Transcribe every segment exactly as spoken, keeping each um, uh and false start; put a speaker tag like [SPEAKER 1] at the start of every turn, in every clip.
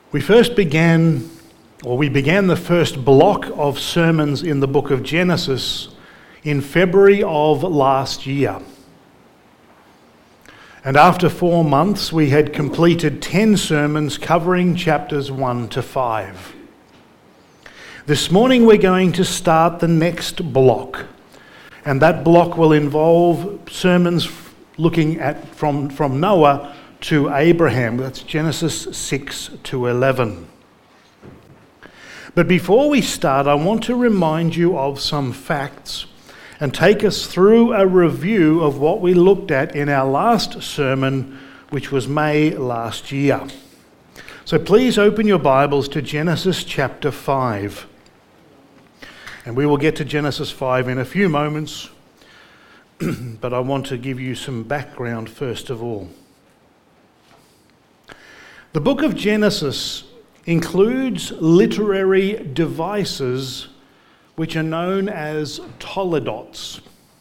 [SPEAKER 1] We first began, or we began the first block of sermons in the book of Genesis in February of last year. And after four months, we had completed ten sermons covering chapters one to five. This morning we're going to start the next block, and that block will involve sermons looking at from, from Noah to Abraham. That's Genesis six to eleven. But before we start, I want to remind you of some facts and take us through a review of what we looked at in our last sermon, which was May last year. So please open your Bibles to Genesis chapter five. And we will get to Genesis five in a few moments, but I want to give you some background first of all. The book of Genesis includes literary devices which are known as toledots.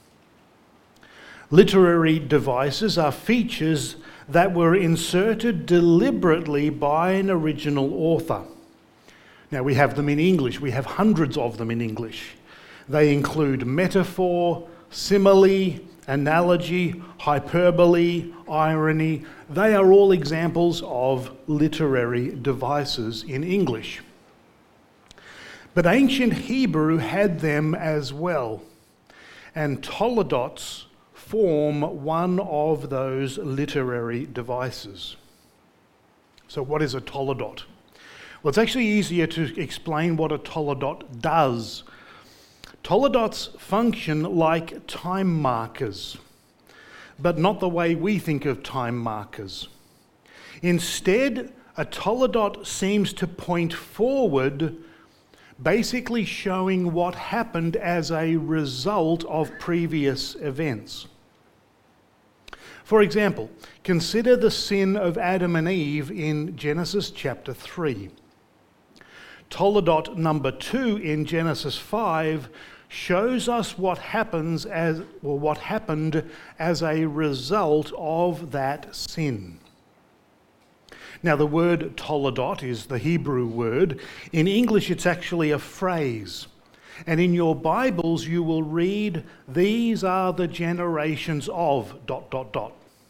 [SPEAKER 1] Literary devices are features that were inserted deliberately by an original author. Now we have them in English. We have hundreds of them in English. They include metaphor, simile, analogy, hyperbole, irony. They are all examples of literary devices in English. But ancient Hebrew had them as well, and toledots form one of those literary devices. So what is a toledot? Well, it's actually easier to explain what a toledot does. Toledots function like time markers, but not the way we think of time markers. Instead, a toledot seems to point forward, basically showing what happened as a result of previous events. For example, consider the sin of Adam and Eve in Genesis chapter three. Toledot number two in Genesis five shows us what happens as or what happened as a result of that sin. Now, the word toledot is the Hebrew word. In English, it's actually a phrase. And in your Bibles, you will read, "These are the generations of dot, dot, dot."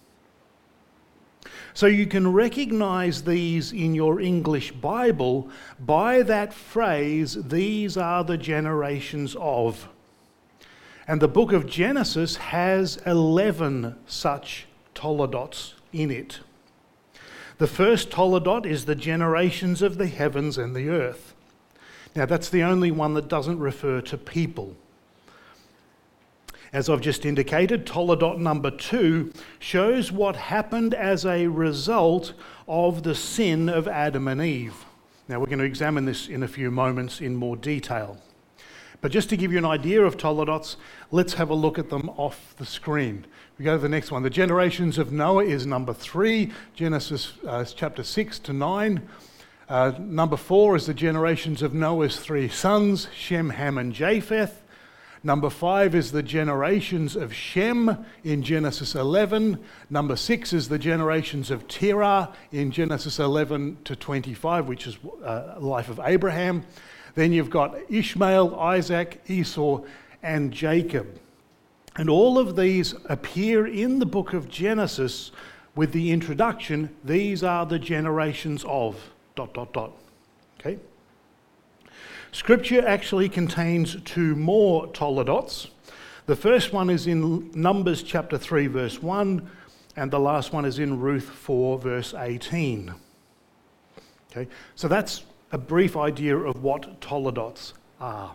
[SPEAKER 1] So you can recognize these in your English Bible by that phrase, "These are the generations of." And the book of Genesis has eleven such toledots in it. The first toledot is the generations of the heavens and the earth. Now that's the only one that doesn't refer to people. As I've just indicated, toledot number two shows what happened as a result of the sin of Adam and Eve. Now we're going to examine this in a few moments in more detail. But just to give you an idea of toledots, let's have a look at them off the screen. We go to the next one. The generations of Noah is number three, Genesis uh, chapter six to nine. Uh, number four is the generations of Noah's three sons, Shem, Ham, and Japheth. Number five is the generations of Shem in Genesis eleven. Number six is the generations of Terah in Genesis eleven to twenty-five, which is uh, life of Abraham. Then you've got Ishmael, Isaac, Esau, and Jacob. And all of these appear in the book of Genesis with the introduction, "These are the generations of dot, dot, dot." Okay? Scripture actually contains two more toledots. The first one is in Numbers chapter three, verse one, and the last one is in Ruth four, verse eighteen. Okay, so that's a brief idea of what toledots are.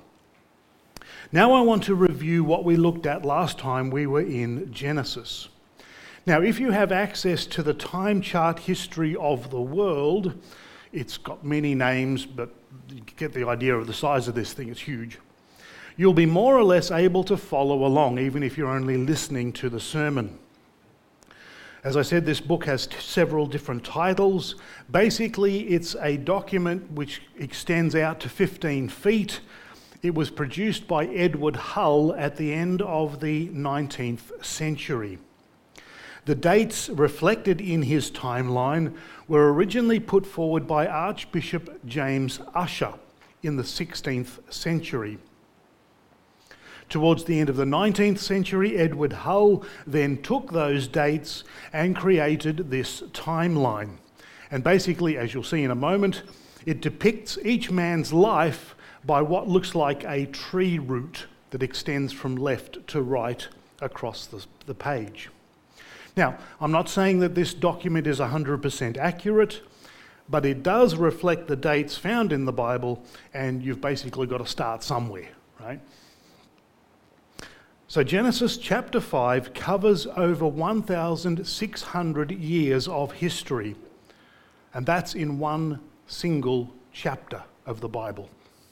[SPEAKER 1] Now I want to review what we looked at last time we were in Genesis. Now, if you have access to the time chart history of the world, it's got many names, but you get the idea of the size of this thing, it's huge. You'll be more or less able to follow along, even if you're only listening to the sermon. As I said, this book has t- several different titles. Basically, it's a document which extends out to fifteen feet. It was produced by Edward Hull at the end of the nineteenth century. The dates reflected in his timeline were originally put forward by Archbishop James Ussher in the sixteenth century. Towards the end of the nineteenth century, Edward Hull then took those dates and created this timeline. And basically, as you'll see in a moment, it depicts each man's life by what looks like a tree root that extends from left to right across the, the page. Now, I'm not saying that this document is one hundred percent accurate, but it does reflect the dates found in the Bible, and you've basically got to start somewhere, right? So Genesis chapter five covers over one thousand six hundred years of history, and that's in one single chapter of the Bible.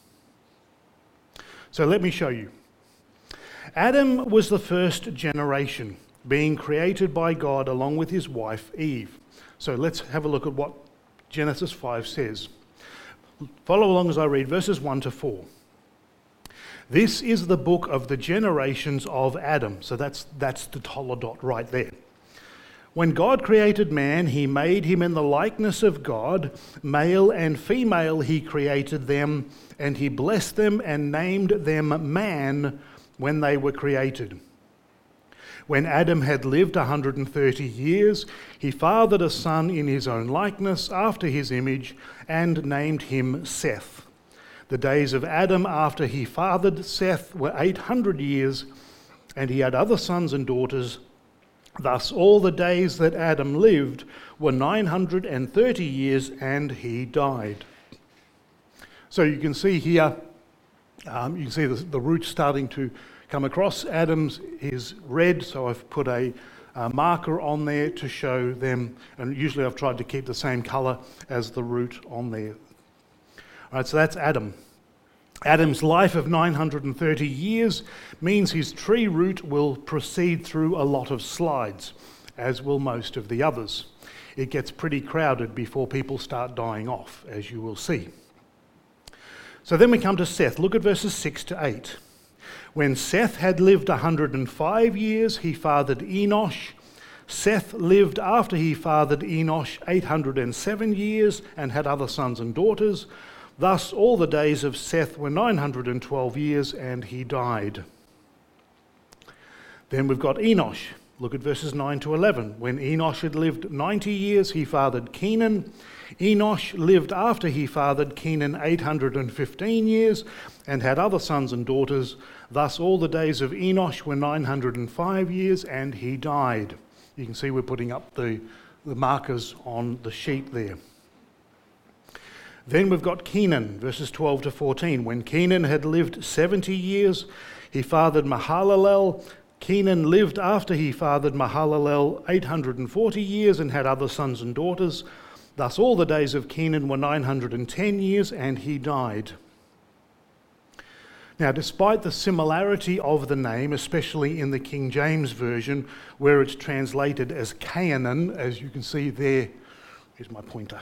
[SPEAKER 1] So let me show you. Adam was the first generation, being created by God along with his wife Eve. So let's have a look at what Genesis five says. Follow along as I read verses one to four. This is the book of the generations of Adam. So that's, that's the Toledot right there. When God created man, he made him in the likeness of God. Male and female he created them, and he blessed them and named them man when they were created. When Adam had lived one hundred thirty years, he fathered a son in his own likeness, after his image, and named him Seth. The days of Adam after he fathered Seth were eight hundred years, and he had other sons and daughters. Thus all the days that Adam lived were nine hundred thirty years, and he died. So you can see here, um, you can see the, the roots starting to come across. Adam's is red, so I've put a, a marker on there to show them, and usually I've tried to keep the same colour as the root on there. All right, so that's Adam. Adam's life of nine hundred thirty years means his tree root will proceed through a lot of slides, as will most of the others. It gets pretty crowded before people start dying off, as you will see. So then we come to Seth. Look at verses six to eight. When Seth had lived one hundred five years, he fathered Enosh. Seth lived after he fathered Enosh eight hundred seven years and had other sons and daughters. Thus all the days of Seth were nine hundred twelve years, and he died. Then we've got Enosh. Look at verses nine to eleven. When Enosh had lived ninety years, he fathered Kenan. Enosh lived after he fathered Kenan eight hundred fifteen years and had other sons and daughters. Thus all the days of Enosh were nine hundred five years, and he died. You can see we're putting up the, the markers on the sheet there. Then we've got Kenan, verses twelve to fourteen. When Kenan had lived seventy years, he fathered Mahalalel. Kenan lived after he fathered Mahalalel eight hundred forty years and had other sons and daughters. Thus all the days of Kenan were nine hundred ten years, and he died. Now, despite the similarity of the name, especially in the King James Version, where it's translated as Canaan, as you can see there, here's my pointer.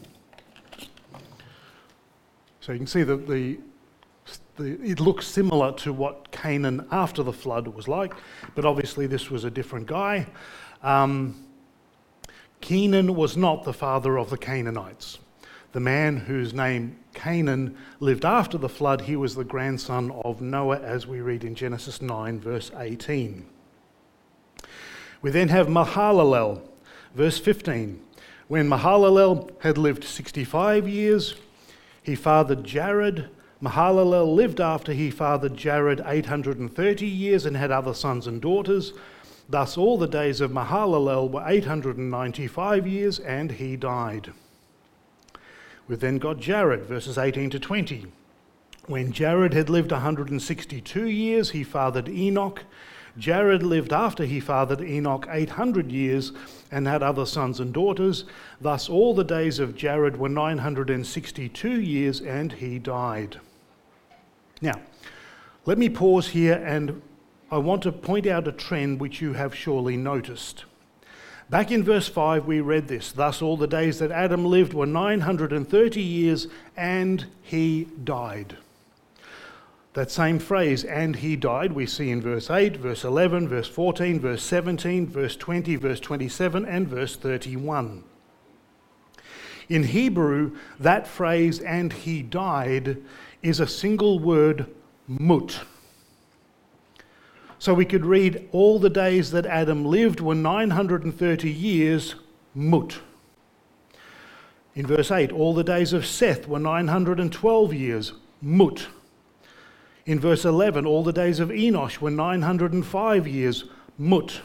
[SPEAKER 1] So you can see that the, the, it looks similar to what Canaan after the flood was like, but obviously this was a different guy. Um, Kenan was not the father of the Canaanites. The man whose name Canaan lived after the flood, he was the grandson of Noah, as we read in Genesis nine, verse eighteen. We then have Mahalalel, verse fifteen. When Mahalalel had lived sixty-five years, he fathered Jared. Mahalalel lived after he fathered Jared eight hundred thirty years and had other sons and daughters. Thus all the days of Mahalalel were eight hundred ninety-five years, and he died. We've then got Jared, verses eighteen to twenty. When Jared had lived one hundred sixty-two years, he fathered Enoch. Jared lived after he fathered Enoch eight hundred years and had other sons and daughters. Thus all the days of Jared were nine hundred sixty-two years, and he died. Now, let me pause here, and I want to point out a trend which you have surely noticed. Back in verse five we read this: thus all the days that Adam lived were nine hundred thirty years, and he died. That same phrase, and he died, we see in verse eight, verse eleven, verse fourteen, verse seventeen, verse twenty, verse twenty-seven, and verse thirty-one. In Hebrew, that phrase, and he died, is a single word, mut. So we could read, all the days that Adam lived were nine hundred thirty years, mut. In verse eight, all the days of Seth were nine hundred twelve years, mut. In verse eleven, all the days of Enosh were nine hundred five years, mut.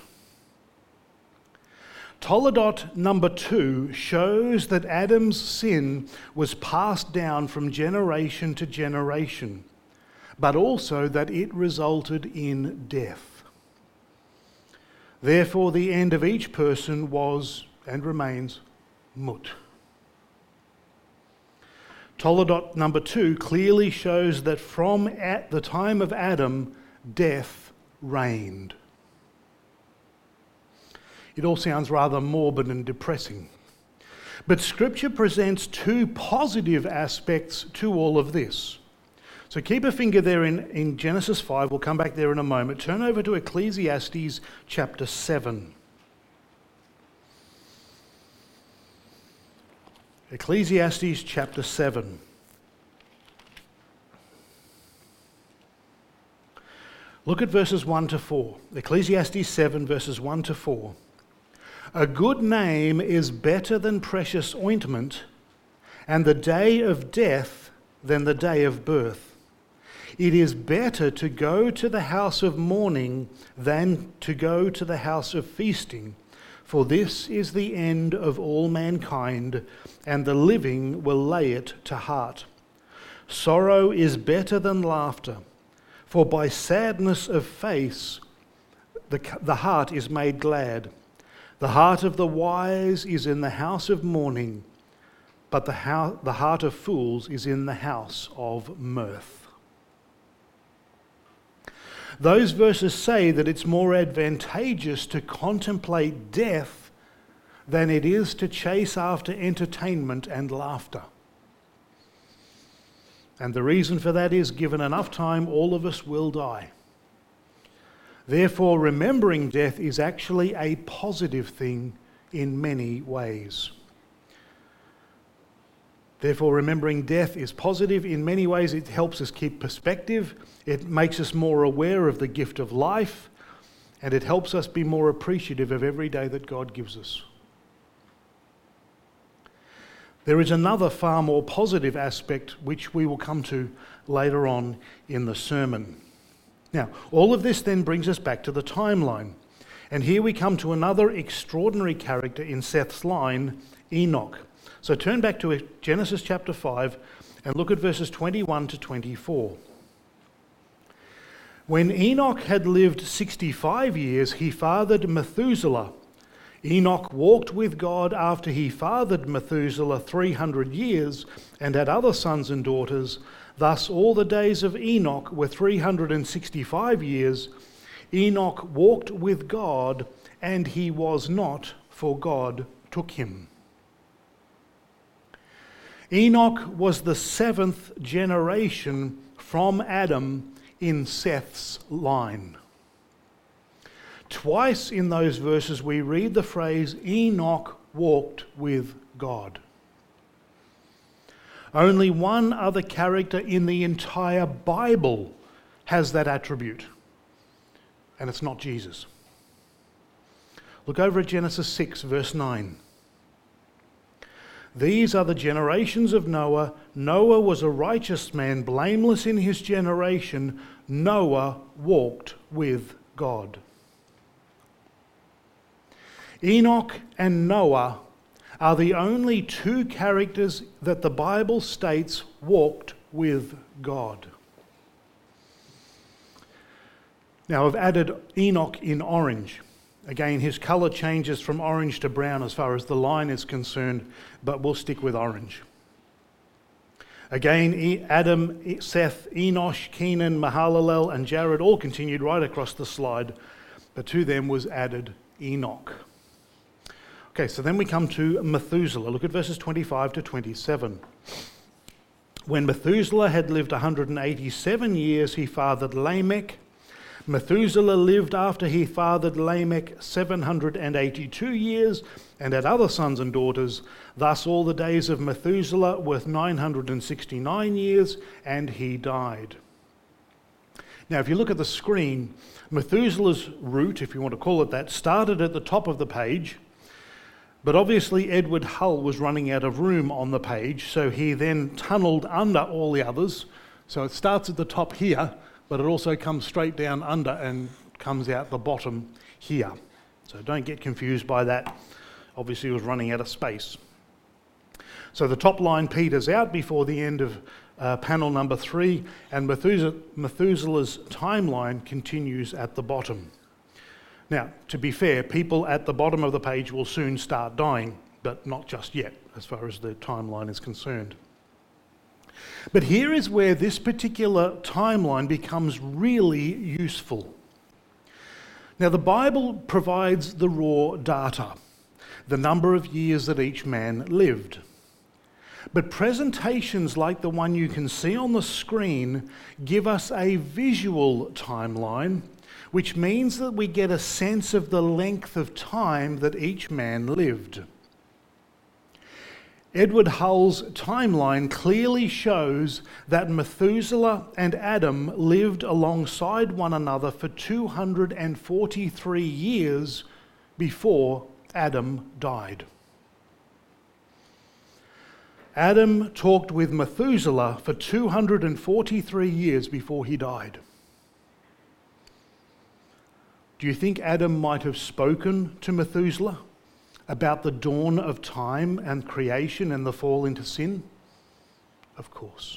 [SPEAKER 1] Toledot number two shows that Adam's sin was passed down from generation to generation, but also that it resulted in death. Therefore, the end of each person was and remains mut. Toledot number two clearly shows that from at the time of Adam, death reigned. It all sounds rather morbid and depressing. But Scripture presents two positive aspects to all of this. So keep a finger there in, in Genesis five. We'll come back there in a moment. Turn over to Ecclesiastes chapter seven. Ecclesiastes chapter seven. Look at verses one to four. Ecclesiastes seven, verses one to four. A good name is better than precious ointment, and the day of death than the day of birth. It is better to go to the house of mourning than to go to the house of feasting, for this is the end of all mankind, and the living will lay it to heart. Sorrow is better than laughter, for by sadness of face the, the heart is made glad. The heart of the wise is in the house of mourning, but the, ho- the heart of fools is in the house of mirth. Those verses say that it's more advantageous to contemplate death than it is to chase after entertainment and laughter. And the reason for that is, given enough time, all of us will die. Therefore, remembering death is actually a positive thing in many ways. Therefore, remembering death is positive in many ways. It helps us keep perspective. It makes us more aware of the gift of life. And it helps us be more appreciative of every day that God gives us. There is another far more positive aspect which we will come to later on in the sermon. Now, all of this then brings us back to the timeline. And here we come to another extraordinary character in Seth's line, Enoch. So turn back to Genesis chapter five and look at verses twenty-one to twenty-four. When Enoch had lived sixty-five years, he fathered Methuselah. Enoch walked with God after he fathered Methuselah three hundred years and had other sons and daughters. Thus all the days of Enoch were three hundred sixty-five years. Enoch walked with God, and he was not, for God took him. Enoch was the seventh generation from Adam in Seth's line. Twice in those verses we read the phrase, Enoch walked with God. Only one other character in the entire Bible has that attribute, and it's not Jesus. Look over at Genesis six, verse nine. These are the generations of Noah. Noah was a righteous man, blameless in his generation. Noah walked with God. Enoch and Noah are the only two characters that the Bible states walked with God. Now, I've added Enoch in orange. Again, his colour changes from orange to brown as far as the line is concerned, but we'll stick with orange. Again, Adam, Seth, Enosh, Kenan, Mahalalel, and Jared all continued right across the slide, but to them was added Enoch. Okay, so then we come to Methuselah. Look at verses twenty-five to twenty-seven. When Methuselah had lived one hundred eighty-seven years, he fathered Lamech. Methuselah lived after he fathered Lamech seven hundred eighty-two years and had other sons and daughters. Thus all the days of Methuselah were nine hundred sixty-nine years, and he died. Now, if you look at the screen, Methuselah's route, if you want to call it that, started at the top of the page, but obviously Edward Hull was running out of room on the page, so he then tunnelled under all the others. So it starts at the top here, but it also comes straight down under and comes out the bottom here. So don't get confused by that. Obviously he was running out of space. So the top line peters out before the end of uh, panel number three, and Methuselah, Methuselah's timeline continues at the bottom. Now, to be fair, people at the bottom of the page will soon start dying, but not just yet, as far as the timeline is concerned. But here is where this particular timeline becomes really useful. Now, the Bible provides the raw data, the number of years that each man lived. But presentations like the one you can see on the screen give us a visual timeline, which means that we get a sense of the length of time that each man lived. Edward Hull's timeline clearly shows that Methuselah and Adam lived alongside one another for two hundred forty-three years before Adam died. Adam talked with Methuselah for two hundred forty-three years before he died. Do you think Adam might have spoken to Methuselah about the dawn of time and creation and the fall into sin? Of course.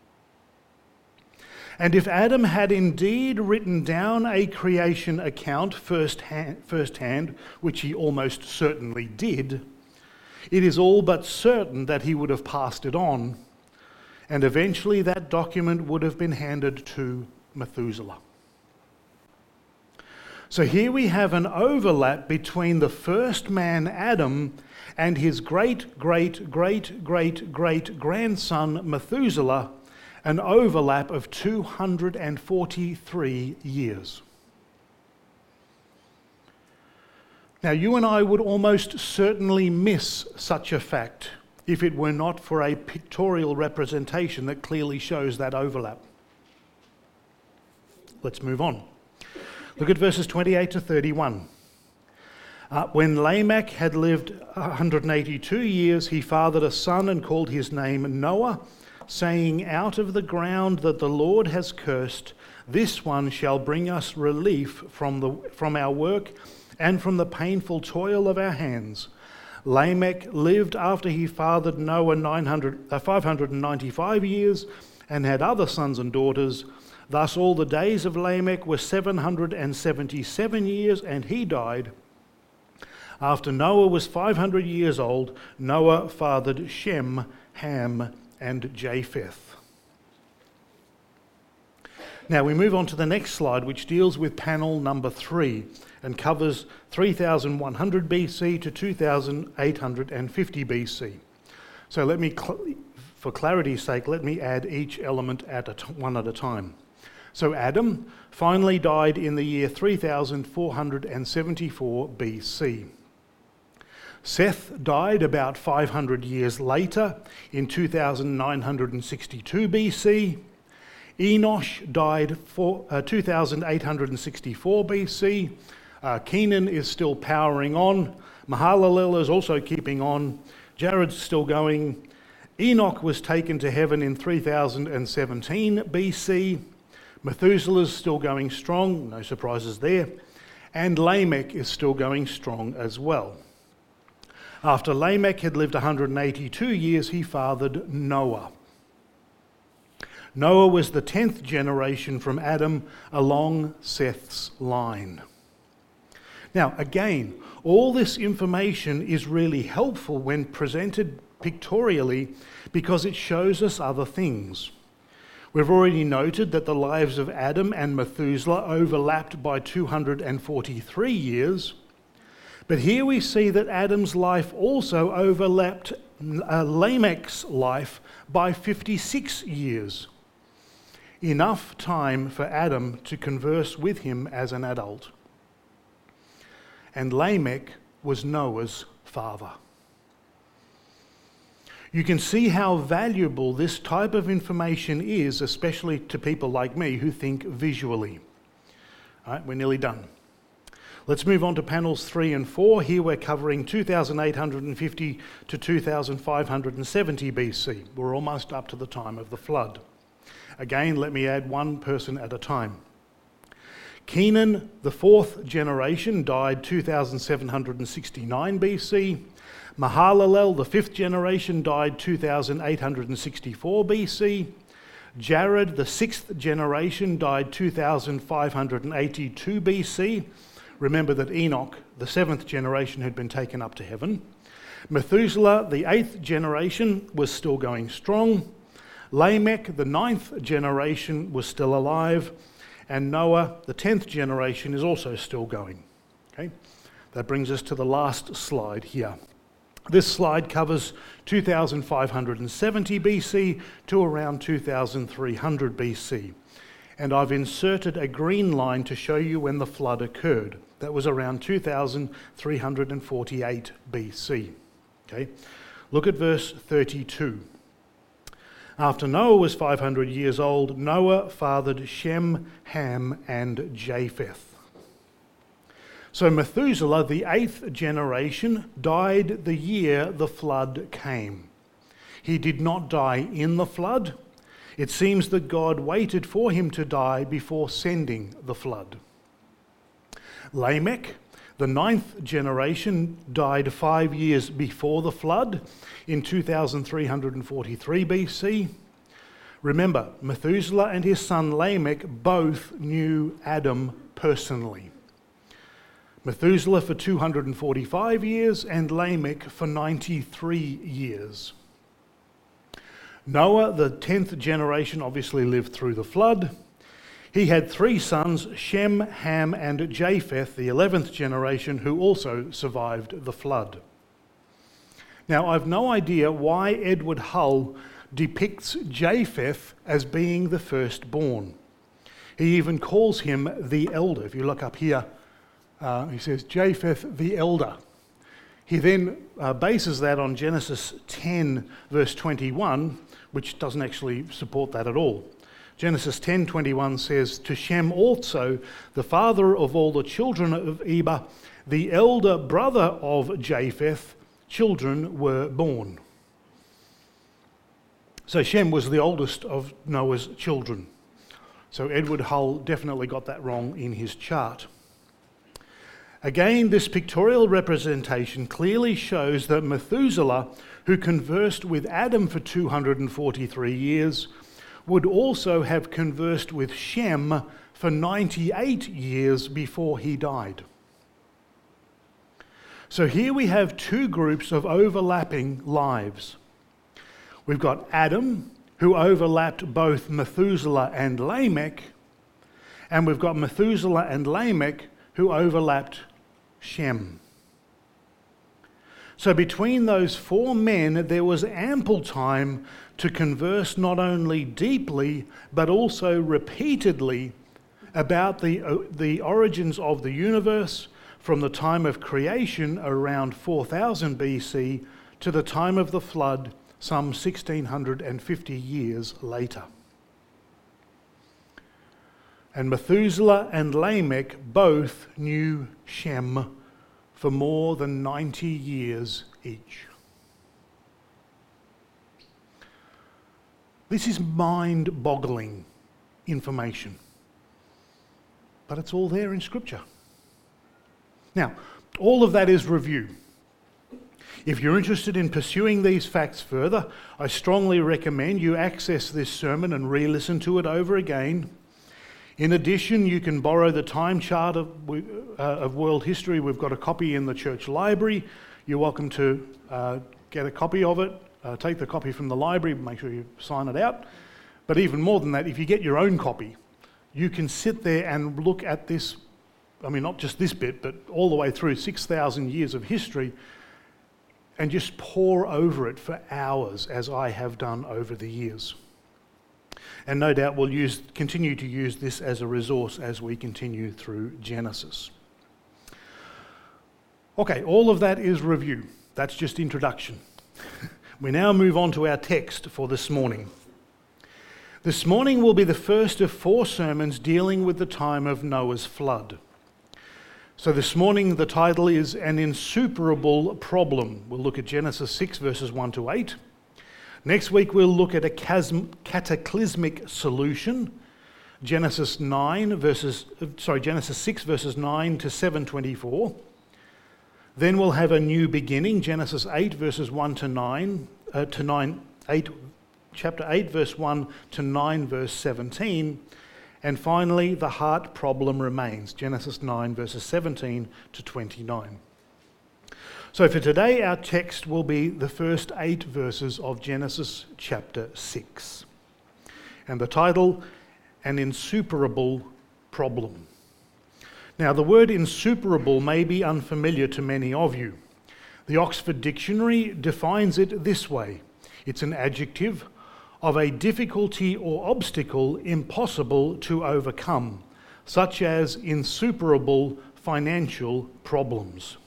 [SPEAKER 1] And if Adam had indeed written down a creation account firsthand, firsthand, which he almost certainly did, it is all but certain that he would have passed it on, and eventually that document would have been handed to Methuselah. So here we have an overlap between the first man, Adam, and his great, great, great, great, great grandson, Methuselah, an overlap of two hundred forty-three years. Now, you and I would almost certainly miss such a fact if it were not for a pictorial representation that clearly shows that overlap. Let's move on. Look at verses twenty-eight to thirty-one. Uh, when Lamech had lived one hundred eighty-two years, he fathered a son and called his name Noah, saying, "Out of the ground that the Lord has cursed, this one shall bring us relief from, the, from our work and from the painful toil of our hands." Lamech lived after he fathered Noah nine hundred, uh, five hundred ninety-five years and had other sons and daughters. Thus all the days of Lamech were seven hundred seventy-seven years, and he died. After Noah was five hundred years old, Noah fathered Shem, Ham, and Japheth. Now we move on to the next slide, which deals with panel number three and covers three thousand one hundred B C to two thousand eight hundred fifty B C. So let me, for clarity's sake, let me add each element at a t- one at a time. So Adam finally died in the year three thousand four hundred seventy-four B C. Seth died about five hundred years later in two thousand nine hundred sixty-two B C. Enosh died for, uh, two thousand eight hundred sixty-four B C. Uh, Kenan is still powering on. Mahalalel is also keeping on. Jared's still going. Enoch was taken to heaven in three thousand seventeen B C. Methuselah's still going strong, no surprises there. And Lamech is still going strong as well. After Lamech had lived one hundred eighty-two years, he fathered Noah. Noah was the tenth generation from Adam along Seth's line. Now, again, all this information is really helpful when presented pictorially because it shows us other things. We've already noted that the lives of Adam and Methuselah overlapped by two hundred forty-three years, But here we see that Adam's life also overlapped uh, Lamech's life by fifty-six years. Enough time for Adam to converse with him as an adult. And Lamech was Noah's father. You can see how valuable this type of information is, especially to people like me who think visually. All right, we're nearly done. Let's move on to panels three and four. Here we're covering two thousand eight hundred fifty to two thousand five hundred seventy B C. We're almost up to the time of the flood. Again, let me add one person at a time. Kenan, the fourth generation, died two thousand seven hundred sixty-nine B C. Mahalalel, the fifth generation, died two thousand eight hundred sixty-four B C. Jared, the sixth generation, died two thousand five hundred eighty-two B C. Remember that Enoch, the seventh generation, had been taken up to heaven. Methuselah, the eighth generation, was still going strong. Lamech, the ninth generation, was still alive. And Noah, the tenth generation, is also still going. Okay? That brings us to the last slide here. This slide covers two thousand five hundred seventy B C to around two thousand three hundred B C. And I've inserted a green line to show you when the flood occurred. That was around two thousand three hundred forty-eight B C. Okay? Look at verse thirty-two. After Noah was five hundred years old, Noah fathered Shem, Ham, and Japheth. So Methuselah, the eighth generation, died the year the flood came. He did not die in the flood. It seems that God waited for him to die before sending the flood. Lamech, the ninth generation, died five years before the flood in two thousand three hundred forty-three B C. Remember, Methuselah and his son Lamech both knew Adam personally. Methuselah for two hundred forty-five years and Lamech for ninety-three years. Noah, the tenth generation, obviously lived through the flood. He had three sons, Shem, Ham, and Japheth, the eleventh generation, who also survived the flood. Now, I've no idea why Edward Hull depicts Japheth as being the firstborn. He even calls him the elder. If you look up here, uh, he says Japheth the elder. He then uh, bases that on Genesis ten, verse twenty-one, which doesn't actually support that at all. Genesis ten twenty-one says, "To Shem also, the father of all the children of Eber, the elder brother of Japheth, children were born." So Shem was the oldest of Noah's children. So Edward Hull definitely got that wrong in his chart. Again, this pictorial representation clearly shows that Methuselah, who conversed with Adam for two hundred forty-three years, would also have conversed with Shem for ninety-eight years before he died. So here we have two groups of overlapping lives. We've got Adam, who overlapped both Methuselah and Lamech, and we've got Methuselah and Lamech, who overlapped Shem. So between those four men, there was ample time to converse not only deeply, but also repeatedly about the, uh, the origins of the universe from the time of creation around four thousand B C to the time of the flood some one thousand six hundred fifty years later. And Methuselah and Lamech both knew Shem for more than ninety years each. This is mind-boggling information, but it's all there in Scripture. Now, all of that is review. If you're interested in pursuing these facts further, I strongly recommend you access this sermon and re-listen to it over again. In addition, you can borrow the time chart of, uh, of world history. We've got a copy in the church library. You're welcome to uh, get a copy of it. Uh, take the copy from the library, make sure you sign it out. But even more than that, if you get your own copy, you can sit there and look at this I mean, not just this bit, but all the way through six thousand years of history, and just pore over it for hours, as I have done over the years. And no doubt we'll use, continue to use this as a resource as we continue through Genesis. Okay, all of that is review. That's just introduction. We now move on to our text for this morning. This morning will be the first of four sermons dealing with the time of Noah's flood. So this morning the title is An Insuperable Problem. We'll look at Genesis six verses one to eight. Next week we'll look at a chasm, cataclysmic solution. Genesis nine verses sorry Genesis six verses nine to seven twenty-four. Then we'll have a new beginning, Genesis eight verses one to nine uh, to nine eight chapter eight verse one to nine verse seventeen. And finally, the heart problem remains, Genesis nine verses seventeen to twenty-nine. So for today, our text will be the first eight verses of Genesis chapter six. And the title, An Insuperable Problem. Now, the word insuperable may be unfamiliar to many of you. The Oxford Dictionary defines it this way. It's an adjective of a difficulty or obstacle impossible to overcome, such as insuperable financial problems.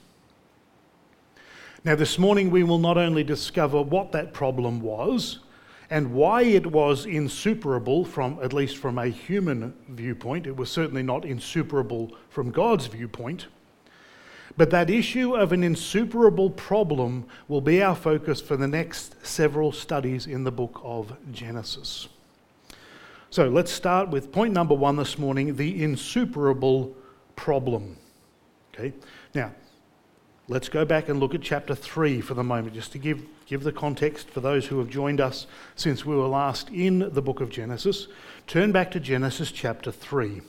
[SPEAKER 1] Now, this morning we will not only discover what that problem was and why it was insuperable from, at least from a human viewpoint. It was certainly not insuperable from God's viewpoint. But that issue of an insuperable problem will be our focus for the next several studies in the book of Genesis. So let's start with point number one this morning, the insuperable problem. Okay. Now, let's go back and look at chapter three for the moment, just to give, give the context for those who have joined us since we were last in the book of Genesis. Turn back to Genesis chapter three.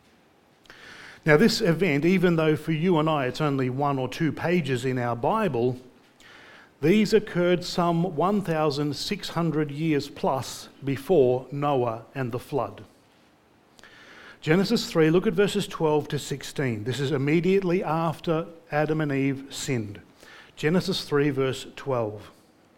[SPEAKER 1] Now, this event, even though for you and I it's only one or two pages in our Bible, these occurred some one thousand six hundred years plus before Noah and the flood. Genesis three, look at verses twelve to sixteen. This is immediately after Adam and Eve sinned. Genesis three, verse twelve.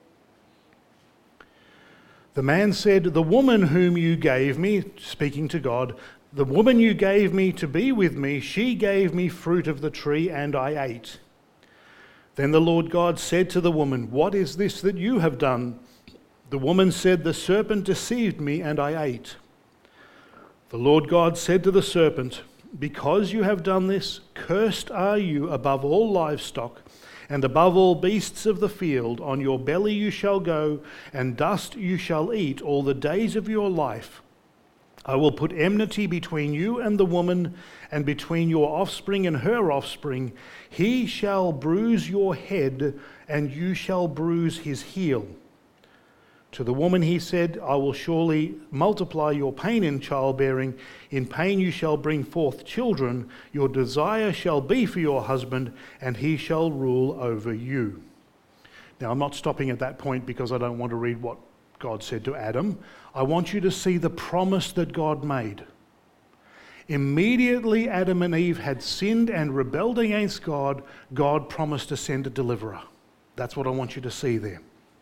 [SPEAKER 1] The man said, "The woman whom you gave me," speaking to God, "the woman you gave me to be with me, she gave me fruit of the tree, and I ate." Then the Lord God said to the woman, "What is this that you have done?" The woman said, "The serpent deceived me, and I ate." The Lord God said to the serpent, "Because you have done this, cursed are you above all livestock, and above all beasts of the field. On your belly you shall go, and dust you shall eat all the days of your life. I will put enmity between you and the woman, and between your offspring and her offspring. He shall bruise your head, and you shall bruise his heel." To the woman he said, "I will surely multiply your pain in childbearing. In pain you shall bring forth children. Your desire shall be for your husband, and he shall rule over you." Now, I'm not stopping at that point because I don't want to read what God said to Adam. I want you to see the promise that God made. Immediately Adam and Eve had sinned and rebelled against God, God promised to send a deliverer. That's what I want you to see there.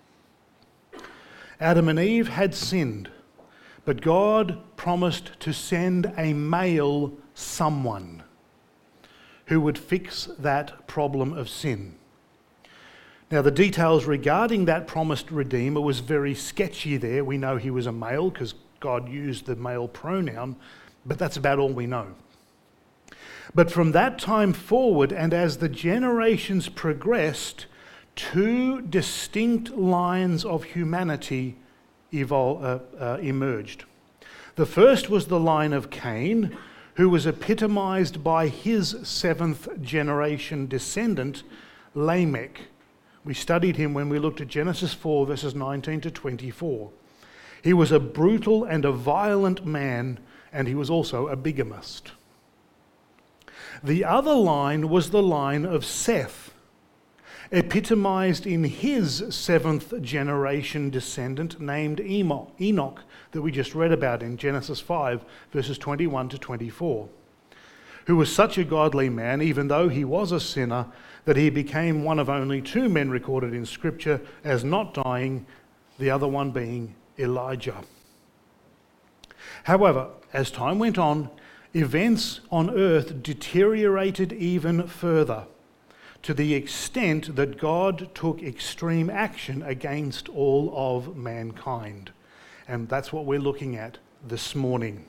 [SPEAKER 1] Adam and Eve had sinned, but God promised to send a male someone who would fix that problem of sin. Now, the details regarding that promised Redeemer was very sketchy there. We know he was a male because God used the male pronoun, but that's about all we know. But from that time forward, and as the generations progressed, two distinct lines of humanity evol- uh, uh, emerged. The first was the line of Cain, who was epitomized by his seventh generation descendant, Lamech. We studied him when we looked at Genesis four, verses nineteen to twenty-four. He was a brutal and a violent man, and he was also a bigamist. The other line was the line of Seth, epitomized in his seventh generation descendant named Enoch, that we just read about in Genesis five, verses twenty-one to twenty-four. who was such a godly man, even though he was a sinner, that he became one of only two men recorded in Scripture as not dying, the other one being Elijah. However, as time went on, events on earth deteriorated even further, to the extent that God took extreme action against all of mankind. And that's what we're looking at this morning.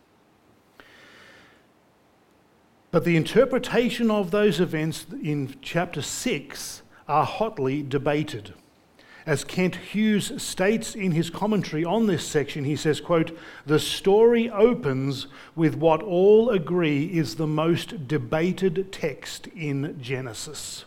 [SPEAKER 1] But the interpretation of those events in chapter six are hotly debated. As Kent Hughes states in his commentary on this section, he says, quote, "The story opens with what all agree is the most debated text in Genesis."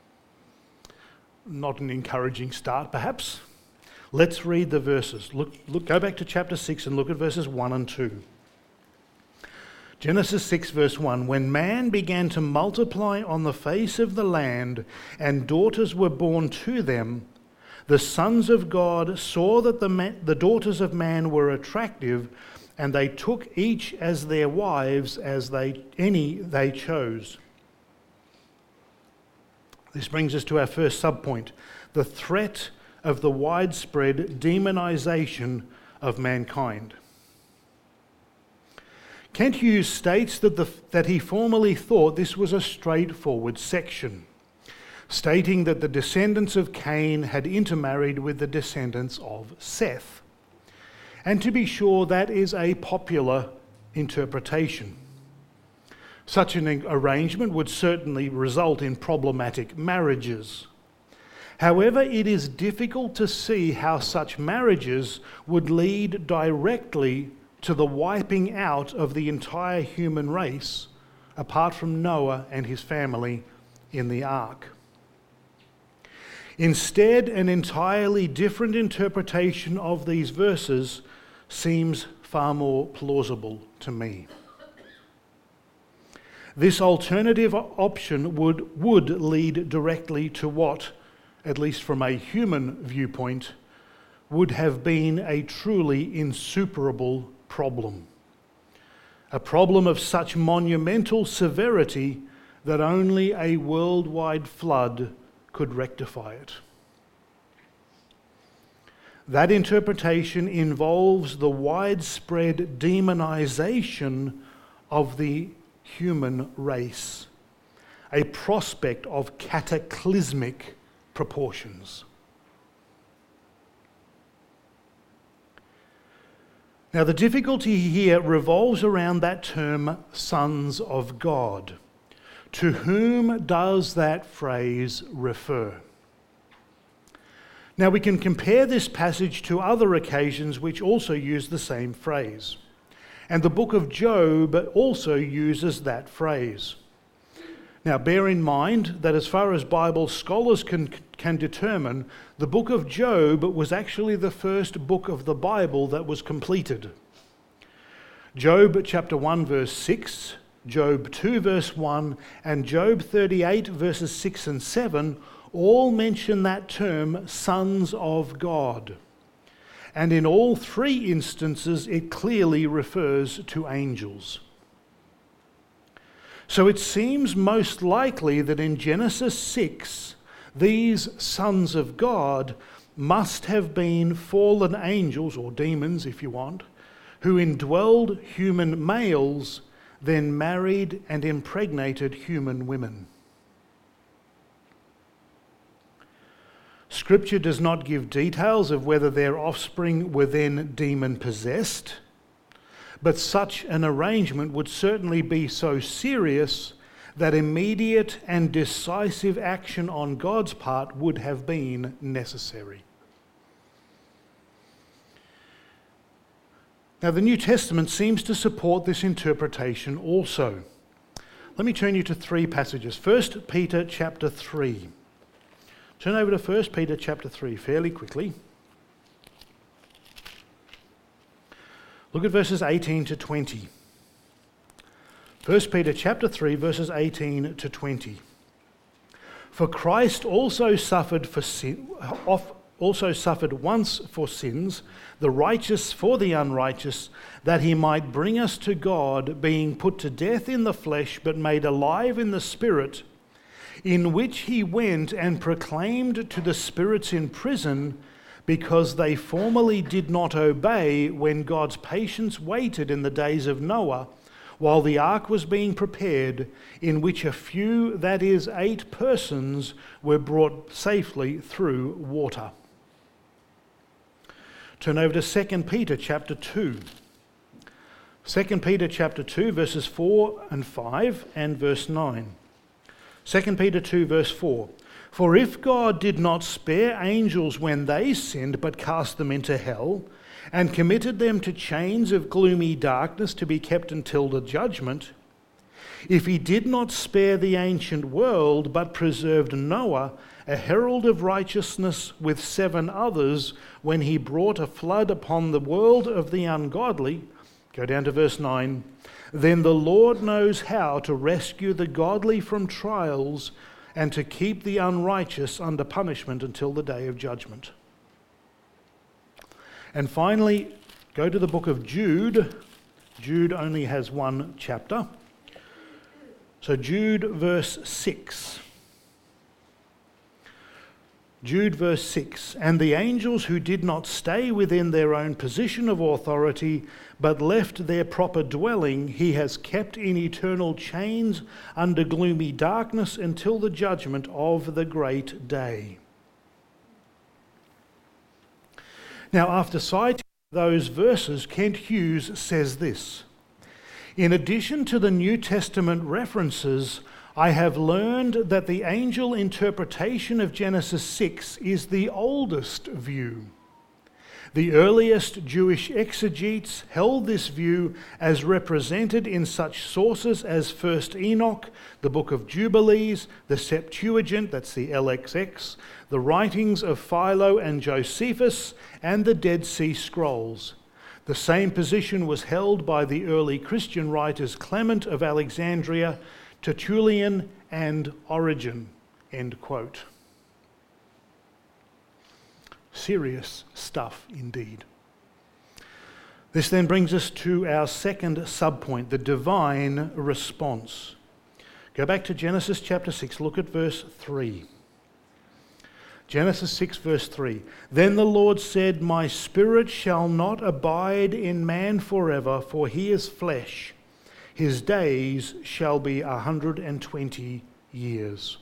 [SPEAKER 1] Not an encouraging start, perhaps. Let's read the verses. Look, look, go back to chapter six and look at verses one and two. Genesis six verse one, "When man began to multiply on the face of the land, and daughters were born to them, the sons of God saw that the, ma- the daughters of man were attractive, and they took each as their wives as they any they chose." This brings us to our first subpoint, the threat of the widespread demonization of mankind. Kent Hughes states that, the, that he formerly thought this was a straightforward section, stating that the descendants of Cain had intermarried with the descendants of Seth. And to be sure, that is a popular interpretation. Such an arrangement would certainly result in problematic marriages. However, it is difficult to see how such marriages would lead directly to the wiping out of the entire human race, apart from Noah and his family in the ark. Instead, an entirely different interpretation of these verses seems far more plausible to me. This alternative option would, would lead directly to what, at least from a human viewpoint, would have been a truly insuperable problem. A problem of such monumental severity that only a worldwide flood could rectify it. That interpretation involves the widespread demonization of the human race, a prospect of cataclysmic proportions. Now, the difficulty here revolves around that term, sons of God. To whom does that phrase refer? Now, we can compare this passage to other occasions which also use the same phrase. And the book of Job also uses that phrase. Now, bear in mind that as far as Bible scholars can, can determine, the book of Job was actually the first book of the Bible that was completed. Job chapter one verse six, Job two verse one, and Job thirty-eight verses six and seven all mention that term, sons of God. And in all three instances, it clearly refers to angels. So it seems most likely that in Genesis six, these sons of God must have been fallen angels, or demons if you want, who indwelled human males, then married and impregnated human women. Scripture does not give details of whether their offspring were then demon-possessed, but such an arrangement would certainly be so serious that immediate and decisive action on God's part would have been necessary. Now, the New Testament seems to support this interpretation also. Let me turn you to three passages. First Peter chapter three. Turn over to First Peter chapter three fairly quickly. Look at verses eighteen to twenty. First Peter chapter three, verses eighteen to twenty. For Christ also suffered for sin, off, also suffered once for sins, the righteous for the unrighteous, that he might bring us to God, being put to death in the flesh, but made alive in the Spirit, in which he went and proclaimed to the spirits in prison, because they formerly did not obey when God's patience waited in the days of Noah, while the ark was being prepared, in which a few, that is, eight persons, were brought safely through water. Turn over to Second Peter chapter two. Second Peter chapter two, verses four and five, and verse nine. Second Peter two, verse four. For if God did not spare angels when they sinned, but cast them into hell, and committed them to chains of gloomy darkness to be kept until the judgment, if he did not spare the ancient world, but preserved Noah, a herald of righteousness, with seven others, when he brought a flood upon the world of the ungodly, go down to verse nine, then the Lord knows how to rescue the godly from trials and to keep the unrighteous under punishment until the day of judgment. And finally, go to the book of Jude. Jude only has one chapter. So Jude verse six. Jude verse six. And the angels who did not stay within their own position of authority, but left their proper dwelling, he has kept in eternal chains under gloomy darkness until the judgment of the great day. Now, after citing those verses, Kent Hughes says this: in addition to the New Testament references, I have learned that the angel interpretation of Genesis six is the oldest view. The earliest Jewish exegetes held this view as represented in such sources as First Enoch, the Book of Jubilees, the Septuagint, that's the L X X, the writings of Philo and Josephus, and the Dead Sea Scrolls. The same position was held by the early Christian writers Clement of Alexandria, Tertullian, and Origen. End quote. Serious stuff indeed. This then brings us to our second subpoint, the divine response. Go back to Genesis chapter six, look at verse three. Genesis six, verse three. Then the Lord said, My spirit shall not abide in man forever, for he is flesh. His days shall be a hundred and twenty years.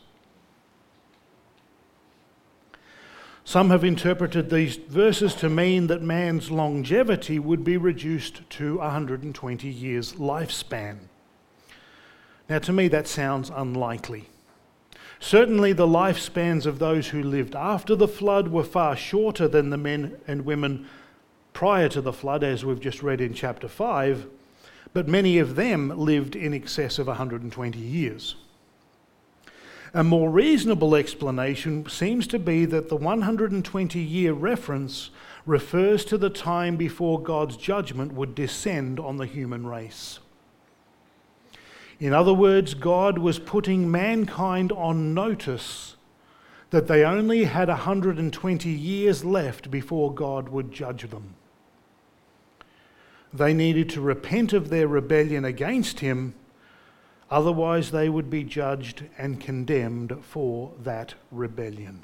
[SPEAKER 1] Some have interpreted these verses to mean that man's longevity would be reduced to one hundred twenty years lifespan. Now, to me, that sounds unlikely. Certainly, the lifespans of those who lived after the flood were far shorter than the men and women prior to the flood, as we've just read in chapter five, but many of them lived in excess of one hundred twenty years. A more reasonable explanation seems to be that the one hundred twenty year reference refers to the time before God's judgment would descend on the human race. In other words, God was putting mankind on notice that they only had one hundred twenty years left before God would judge them. They needed to repent of their rebellion against him, otherwise they would be judged and condemned for that rebellion.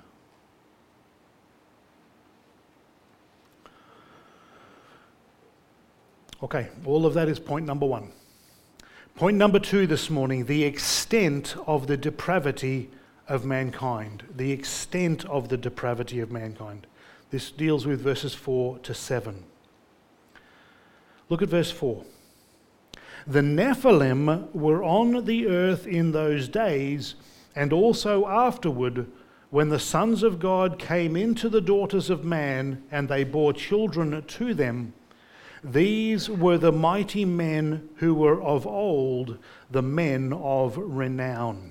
[SPEAKER 1] Okay, all of that is point number one. Point number two this morning, the extent of the depravity of mankind. The extent of the depravity of mankind. This deals with verses four to seven. Look at verse four. The Nephilim were on the earth in those days, and also afterward, when the sons of God came into the daughters of man, and they bore children to them. These were the mighty men who were of old, the men of renown.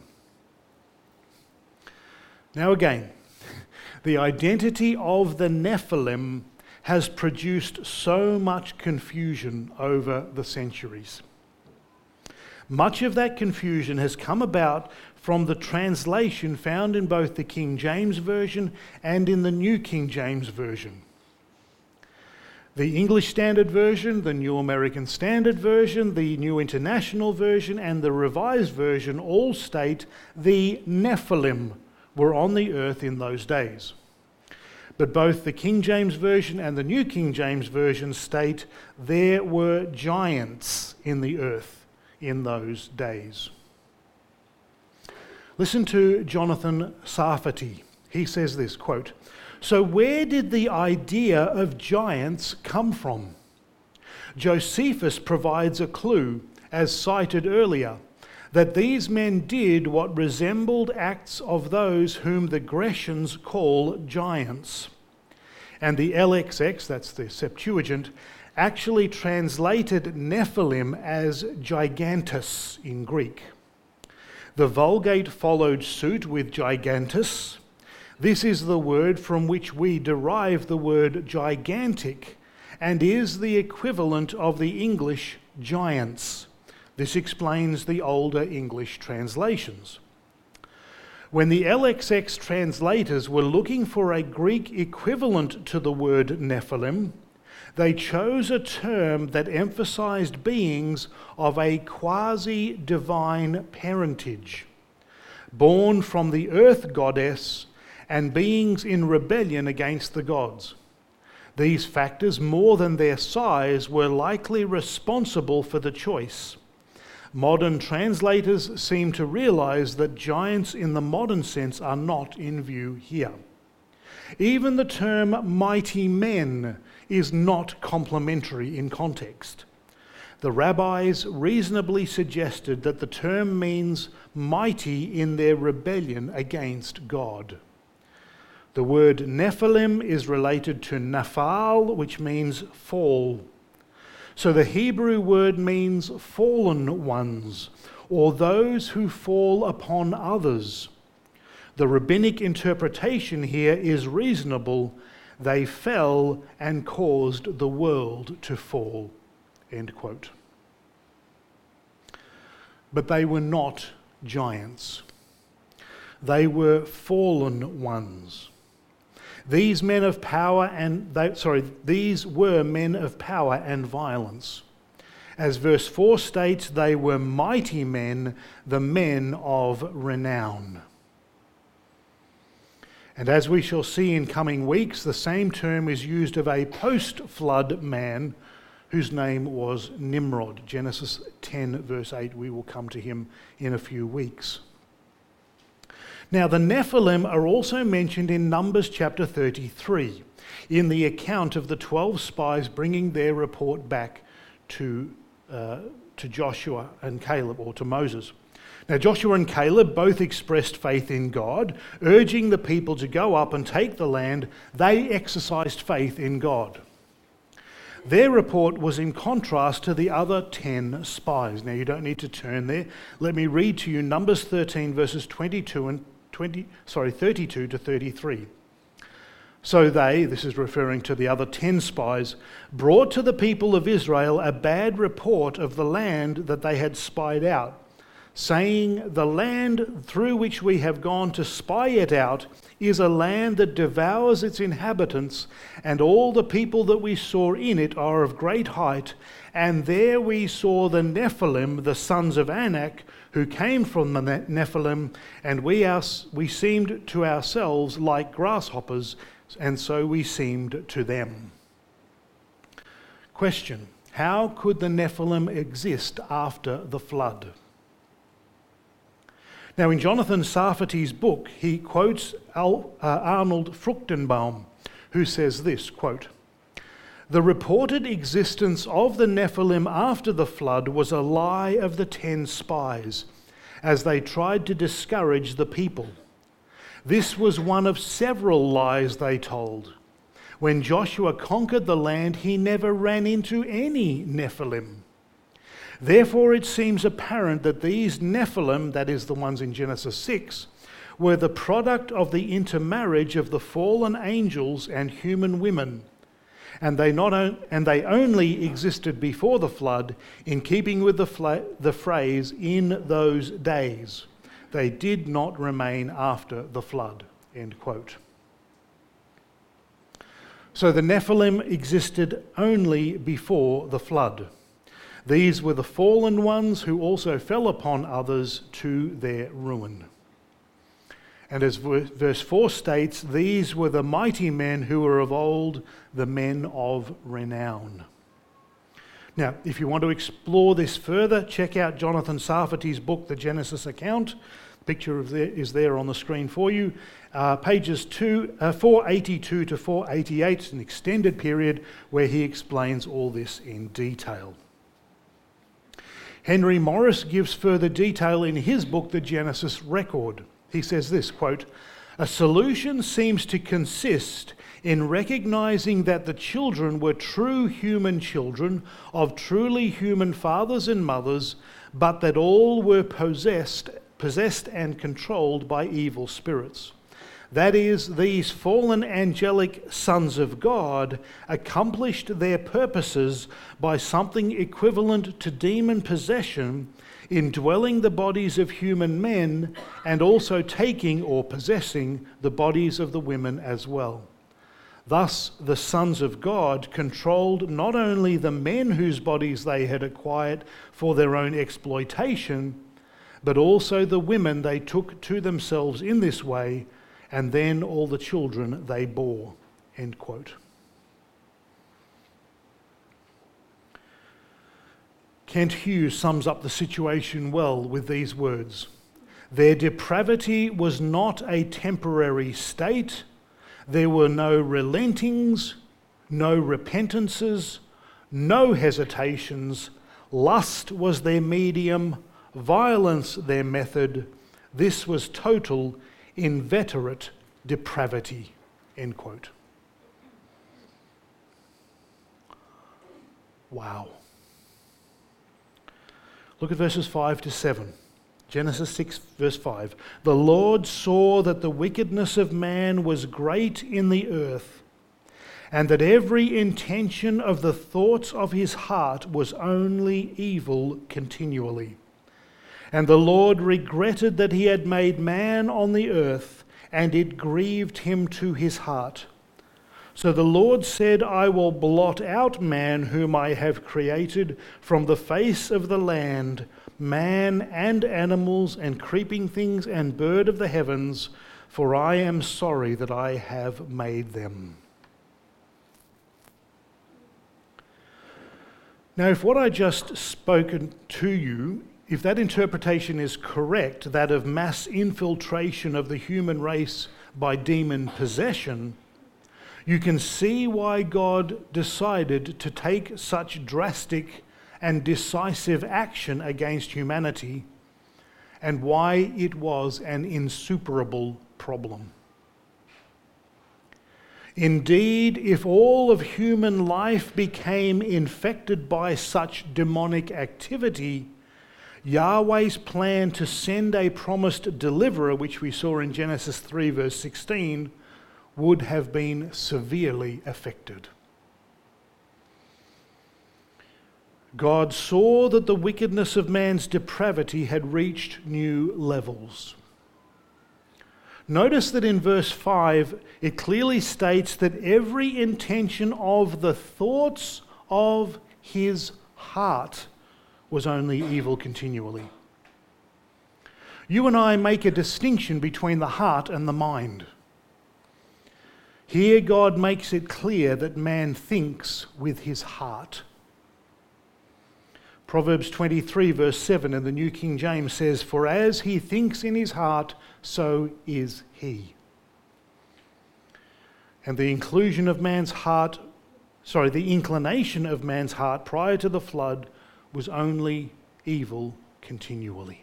[SPEAKER 1] Now again, the identity of the Nephilim has produced so much confusion over the centuries. Much of that confusion has come about from the translation found in both the King James Version and in the New King James Version. The English Standard Version, the New American Standard Version, the New International Version, and the Revised Version all state the Nephilim were on the earth in those days. But both the King James Version and the New King James Version state there were giants in the earth in those days. Listen to Jonathan Sarfati. He says this, quote, "So where did the idea of giants come from? Josephus provides a clue, as cited earlier, that these men did what resembled acts of those whom the Grecians call giants. And the L X X, that's the Septuagint, actually translated Nephilim as gigantus in Greek. The Vulgate followed suit with gigantus. This is the word from which we derive the word gigantic and is the equivalent of the English giants. This explains the older English translations. When the L X X translators were looking for a Greek equivalent to the word Nephilim, they chose a term that emphasized beings of a quasi-divine parentage, born from the earth goddess and beings in rebellion against the gods. These factors, more than their size, were likely responsible for the choice. Modern translators seem to realize that giants in the modern sense are not in view here. Even the term mighty men is not complementary in context. The rabbis reasonably suggested that the term means mighty in their rebellion against God. The word Nephilim is related to Naphal, which means fall. So the Hebrew word means fallen ones, or those who fall upon others. The rabbinic interpretation here is reasonable. They fell and caused the world to fall. End quote. But they were not giants. They were fallen ones. These men of power and they, sorry, these were men of power and violence. As verse four states, they were mighty men, the men of renown. And as we shall see in coming weeks, the same term is used of a post-flood man whose name was Nimrod. Genesis ten, verse eight, we will come to him in a few weeks. Now, the Nephilim are also mentioned in Numbers chapter thirty-three, in the account of the twelve spies bringing their report back to, uh, to Joshua and Caleb, or to Moses. Now, Joshua and Caleb both expressed faith in God, urging the people to go up and take the land. They exercised faith in God. Their report was in contrast to the other ten spies. Now, you don't need to turn there. Let me read to you Numbers thirteen, verses twenty-two and twenty, sorry, thirty-two to thirty-three. So they, this is referring to the other ten spies, brought to the people of Israel a bad report of the land that they had spied out, saying, "The land through which we have gone to spy it out is a land that devours its inhabitants, and all the people that we saw in it are of great height. And there we saw the Nephilim, the sons of Anak, who came from the Nephilim, and we, our, we seemed to ourselves like grasshoppers, and so we seemed to them." Question: how could the Nephilim exist after the flood? Now, in Jonathan Sarfati's book, he quotes Al, uh, Arnold Fruchtenbaum, who says this, quote, "The reported existence of the Nephilim after the flood was a lie of the ten spies, as they tried to discourage the people. This was one of several lies they told. When Joshua conquered the land, he never ran into any Nephilim. Therefore, it seems apparent that these Nephilim, that is the ones in Genesis six, were the product of the intermarriage of the fallen angels and human women, and they not on, and they only existed before the flood in keeping with the, fla- the phrase "in those days." They did not remain after the flood. End quote. So the Nephilim existed only before the flood. These were the fallen ones who also fell upon others to their ruin. And as verse four states, these were the mighty men who were of old, the men of renown. Now, if you want to explore this further, check out Jonathan Sarfaty's book, The Genesis Account. The picture of there is there on the screen for you. Uh, pages two, uh, four eighty-two to four eighty-eight, an extended period where he explains all this in detail. Henry Morris gives further detail in his book, The Genesis Record. He says this, quote, "A solution seems to consist in recognizing that the children were true human children of truly human fathers and mothers, but that all were possessed, possessed and controlled by evil spirits. That is, these fallen angelic sons of God accomplished their purposes by something equivalent to demon possession, indwelling the bodies of human men and also taking or possessing the bodies of the women as well. Thus, the sons of God controlled not only the men whose bodies they had acquired for their own exploitation, but also the women they took to themselves in this way, and then all the children they bore." End quote. Kent Hughes sums up the situation well with these words: "Their depravity was not a temporary state. There were no relentings, no repentances, no hesitations. Lust was their medium, violence their method. This was total, inveterate depravity." End quote. Wow. Look at verses five to seven. Genesis six, verse five. "The Lord saw that the wickedness of man was great in the earth, and that every intention of the thoughts of his heart was only evil continually. And the Lord regretted that he had made man on the earth, and it grieved him to his heart. So the Lord said, I will blot out man whom I have created from the face of the land, man and animals and creeping things and bird of the heavens, for I am sorry that I have made them." Now, if what I just spoken to you, if that interpretation is correct, that of mass infiltration of the human race by demon possession, you can see why God decided to take such drastic and decisive action against humanity, and why it was an insuperable problem. Indeed, if all of human life became infected by such demonic activity, Yahweh's plan to send a promised deliverer, which we saw in Genesis three verse sixteen, would have been severely affected. God saw that the wickedness of man's depravity had reached new levels. Notice that in verse five, it clearly states that every intention of the thoughts of his heart was only evil continually. You and I make a distinction between the heart and the mind. Here God makes it clear that man thinks with his heart. Proverbs twenty-three verse seven in the New King James says, "For as he thinks in his heart, so is he." And the inclusion of man's heart, sorry, the inclination of man's heart prior to the flood was only evil continually.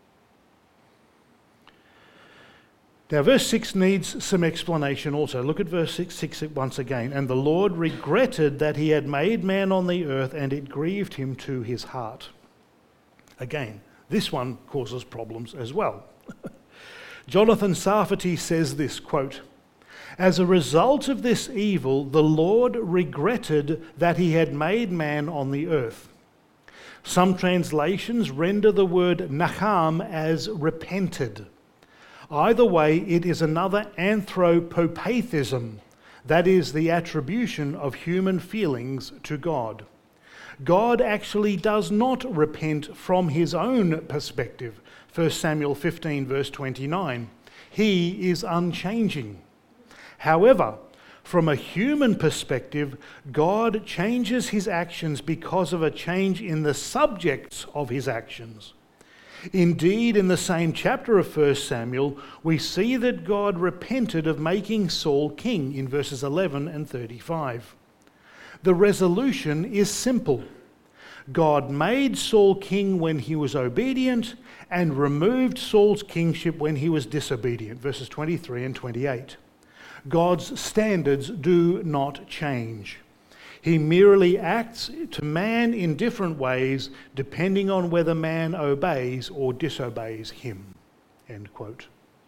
[SPEAKER 1] Now, verse six needs some explanation also. Look at verse six, six once again. "And the Lord regretted that he had made man on the earth, and it grieved him to his heart." Again, this one causes problems as well. Jonathan Sarfaty says this, quote, As a result of this evil, the Lord regretted that he had made man on the earth. Some translations render the word nacham as repented. Either way, it is another anthropopathism, that is, the attribution of human feelings to God. God actually does not repent from his own perspective. First Samuel fifteen, verse twenty-nine. He is unchanging. However, from a human perspective, God changes his actions because of a change in the subjects of his actions. Indeed, in the same chapter of First Samuel, we see that God repented of making Saul king in verses eleven and thirty-five. The resolution is simple. God made Saul king when he was obedient and removed Saul's kingship when he was disobedient, verses twenty-three and twenty-eight. God's standards do not change. He merely acts to man in different ways depending on whether man obeys or disobeys him. End quote.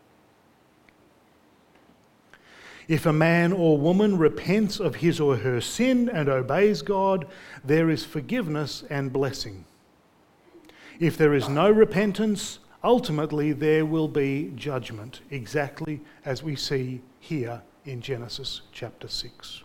[SPEAKER 1] If a man or woman repents of his or her sin and obeys God, there is forgiveness and blessing. If there is no repentance, ultimately there will be judgment, exactly as we see here in Genesis chapter six.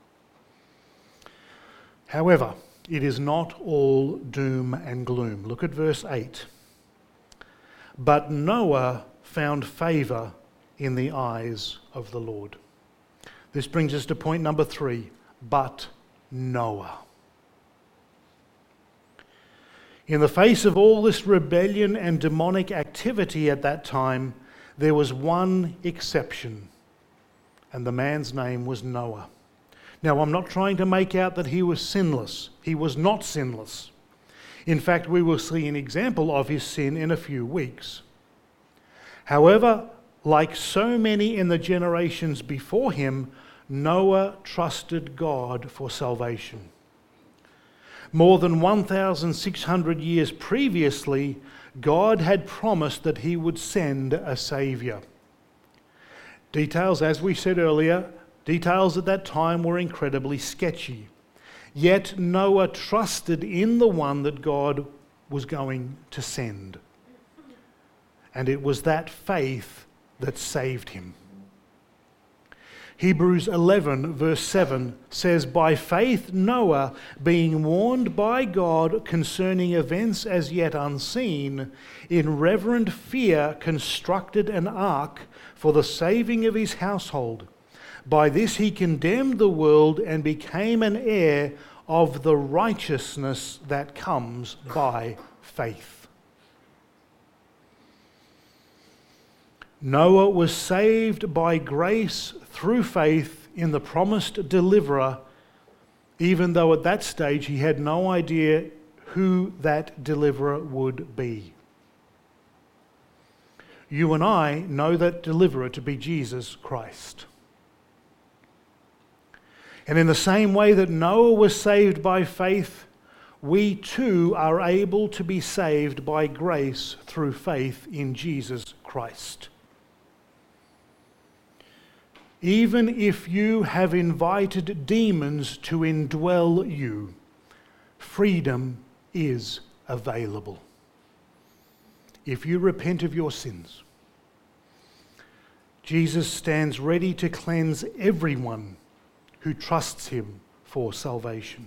[SPEAKER 1] However, it is not all doom and gloom. Look at verse eight. But Noah found favour in the eyes of the Lord. This brings us to point number three. But Noah. In the face of all this rebellion and demonic activity at that time, there was one exception, and the man's name was Noah. Now, I'm not trying to make out that he was sinless. He was not sinless. In fact, we will see an example of his sin in a few weeks. However, like so many in the generations before him, Noah trusted God for salvation. More than one thousand six hundred years previously, God had promised that he would send a Saviour. Details, as we said earlier, details at that time were incredibly sketchy. Yet Noah trusted in the one that God was going to send. And it was that faith that saved him. Hebrews eleven verse seven says, "By faith Noah, being warned by God concerning events as yet unseen, in reverent fear constructed an ark for the saving of his household. By this he condemned the world and became an heir of the righteousness that comes by faith." Noah was saved by grace through faith in the promised deliverer, even though at that stage he had no idea who that deliverer would be. You and I know that deliverer to be Jesus Christ. And in the same way that Noah was saved by faith, we too are able to be saved by grace through faith in Jesus Christ. Even if you have invited demons to indwell you, freedom is available. If you repent of your sins, Jesus stands ready to cleanse everyone who trusts him for salvation.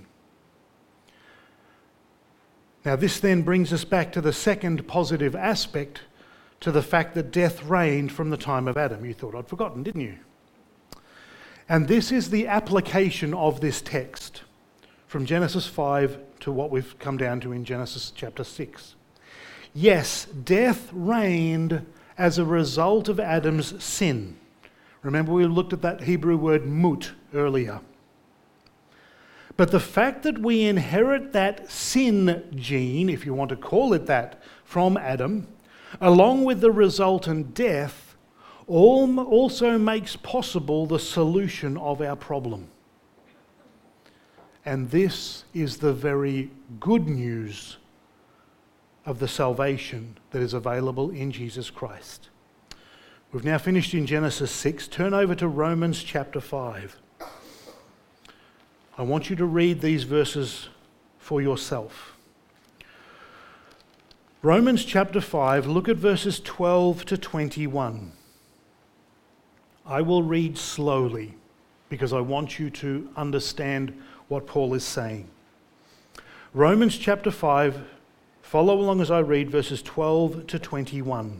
[SPEAKER 1] Now, this then brings us back to the second positive aspect, to the fact that death reigned from the time of Adam. You thought I'd forgotten, didn't you? And this is the application of this text from Genesis five to what we've come down to in Genesis chapter six. Yes, death reigned as a result of Adam's sin. Remember, we looked at that Hebrew word mut earlier. But the fact that we inherit that sin gene, if you want to call it that, from Adam, along with the resultant death, also makes possible the solution of our problem. And this is the very good news of the salvation that is available in Jesus Christ. We've now finished in Genesis six. Turn over to Romans chapter five. I want you to read these verses for yourself. Romans chapter five, look at verses twelve to twenty-one. I will read slowly because I want you to understand what Paul is saying. Romans chapter five, follow along as I read verses twelve to twenty-one.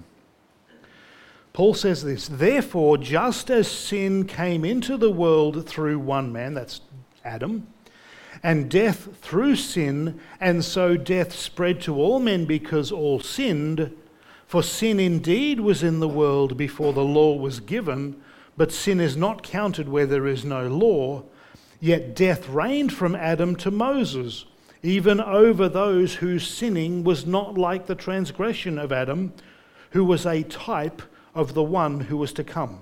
[SPEAKER 1] Paul says this, "Therefore, just as sin came into the world through one man," that's Adam, "and death through sin, and so death spread to all men because all sinned. For sin indeed was in the world before the law was given, but sin is not counted where there is no law. Yet death reigned from Adam to Moses, even over those whose sinning was not like the transgression of Adam, who was a type of the one who was to come.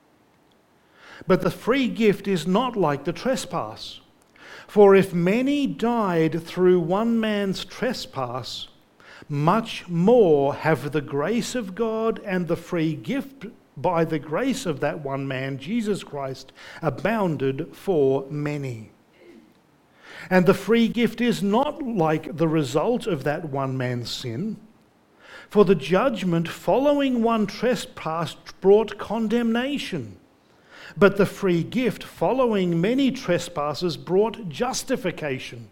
[SPEAKER 1] But the free gift is not like the trespass. For if many died through one man's trespass, much more have the grace of God and the free gift by the grace of that one man, Jesus Christ, abounded for many. And the free gift is not like the result of that one man's sin. For the judgment following one trespass brought condemnation, but the free gift following many trespasses brought justification.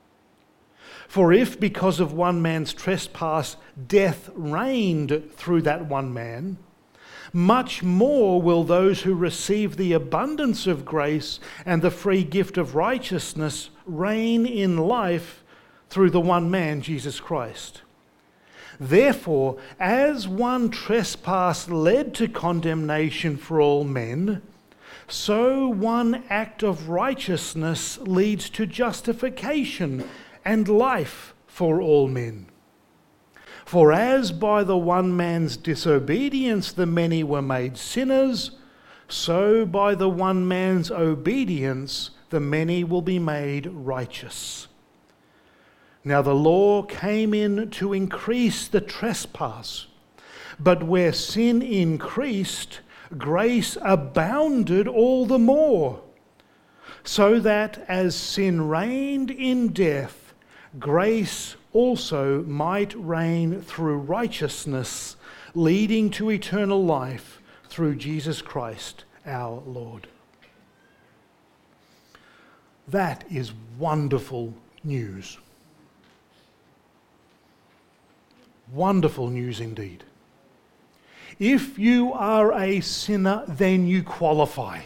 [SPEAKER 1] For if because of one man's trespass death reigned through that one man, much more will those who receive the abundance of grace and the free gift of righteousness reign in life through the one man, Jesus Christ. Therefore, as one trespass led to condemnation for all men, so one act of righteousness leads to justification and life for all men. For as by the one man's disobedience the many were made sinners, so by the one man's obedience the many will be made righteous. Now the law came in to increase the trespass, but where sin increased, grace abounded all the more, so that as sin reigned in death, grace also might reign through righteousness, leading to eternal life through Jesus Christ our Lord. That is wonderful news. Wonderful news indeed. If you are a sinner, then you qualify.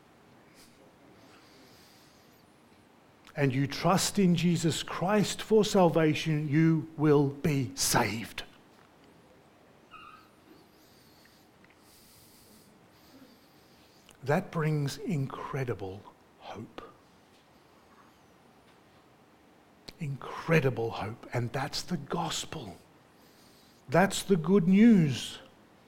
[SPEAKER 1] And you trust in Jesus Christ for salvation, you will be saved. That brings incredible hope. Incredible hope. And that's the gospel. That's the good news.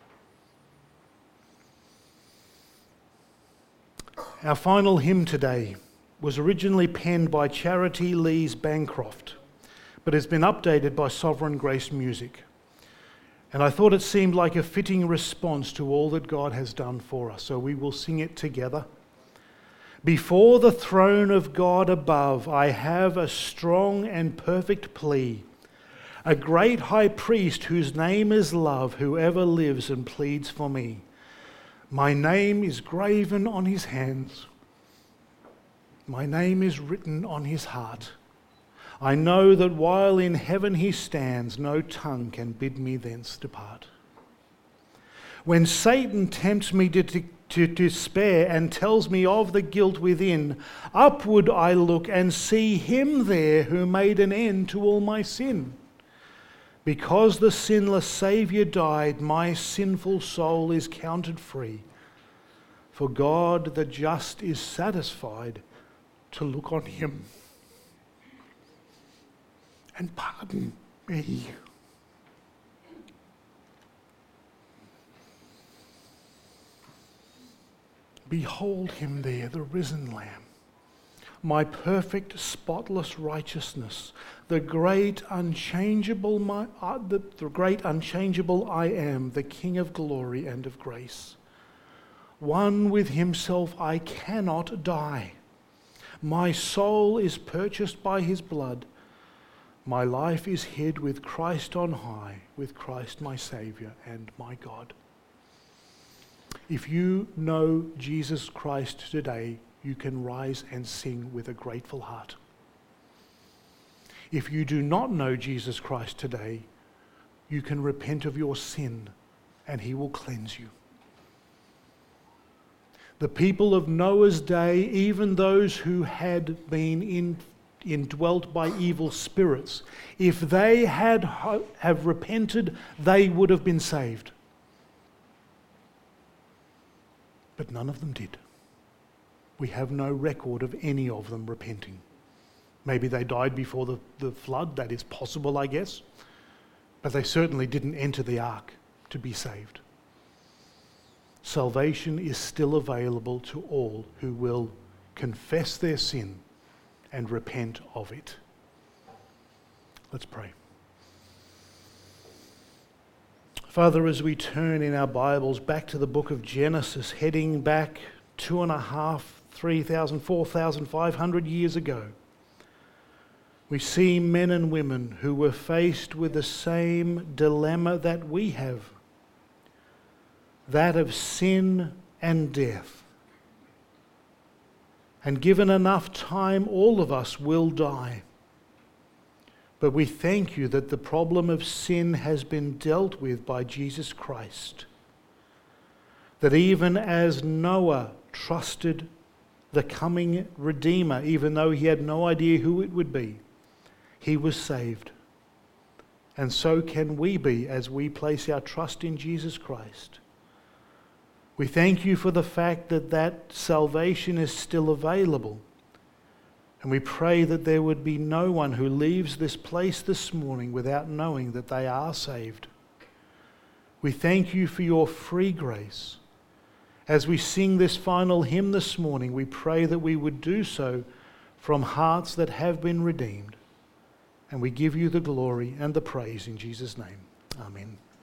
[SPEAKER 1] Our final hymn today was originally penned by Charity Lees Bancroft, but has been updated by Sovereign Grace Music. And I thought it seemed like a fitting response to all that God has done for us, so we will sing it together. Before the throne of God above, I have a strong and perfect plea, a great high priest whose name is love, who ever lives and pleads for me. My name is graven on his hands. My name is written on his heart. I know that while in heaven he stands, no tongue can bid me thence depart. When Satan tempts me to, to, to despair and tells me of the guilt within, upward I look and see him there who made an end to all my sin. Because the sinless Saviour died, my sinful soul is counted free. For God the just is satisfied to look on him and pardon me. Behold him there, the risen Lamb, my perfect, spotless righteousness, the great, unchangeable, my, uh, the, the great, unchangeable I am, the King of glory and of grace. One with himself, I cannot die. My soul is purchased by his blood. My life is hid with Christ on high, with Christ my Saviour and my God. If you know Jesus Christ today, you can rise and sing with a grateful heart. If you do not know Jesus Christ today, you can repent of your sin and he will cleanse you. The people of Noah's day, even those who had been in, indwelt by evil spirits, if they had ho- have repented, they would have been saved. But none of them did. We have no record of any of them repenting. Maybe they died before the, the flood. That is possible, I guess. But they certainly didn't enter the ark to be saved. Salvation is still available to all who will confess their sin and repent of it. Let's pray. Father, as we turn in our Bibles back to the book of Genesis, heading back two and a half, three thousand, four thousand five hundred years ago, we see men and women who were faced with the same dilemma that we have, that of sin and death. And given enough time, all of us will die. But we thank you that the problem of sin has been dealt with by Jesus Christ. That even as Noah trusted the coming Redeemer, even though he had no idea who it would be, he was saved. And so can we be as we place our trust in Jesus Christ. We thank you for the fact that that salvation is still available. And we pray that there would be no one who leaves this place this morning without knowing that they are saved. We thank you for your free grace. As we sing this final hymn this morning, we pray that we would do so from hearts that have been redeemed. And we give you the glory and the praise in Jesus' name. Amen.